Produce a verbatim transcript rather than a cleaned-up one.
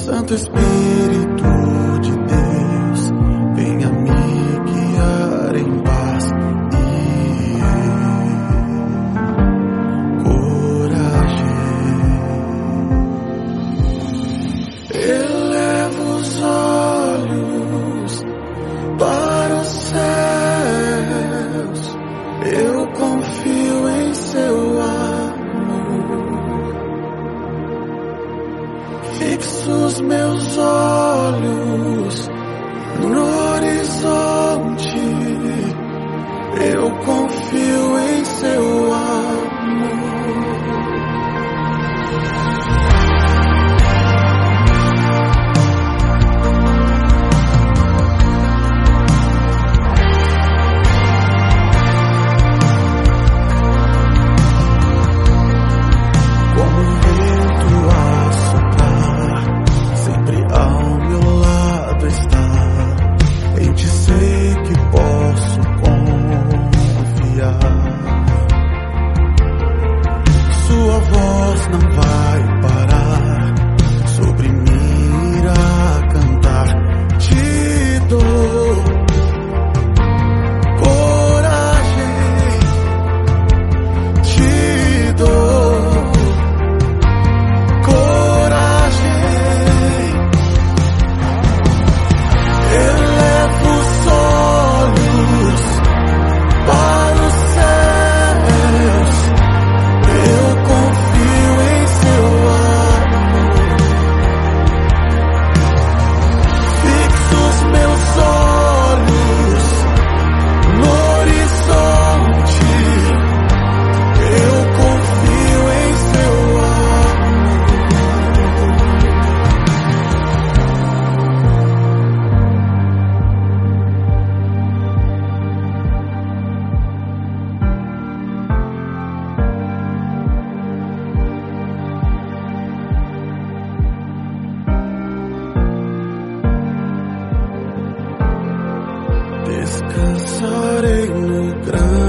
Santo Espírito de Deus, venha me guiar em paz e coragem. Elevo os olhos para os céus, eu confio em seu amor. Fixo os meus olhos no horizonte, eu confio em seu amor. Como um vento a soprar, sempre ao meu lado está. Em ti sei que posso confiar. Sua voz não vai parar, sobre mim irá cantar. Te dou coragem, te dou coragem. Elevo os olhos para os céus, eu confio em seu amor. Fixo os meus olhos no horizonte, eu confio em seu amor. Descansarei no grande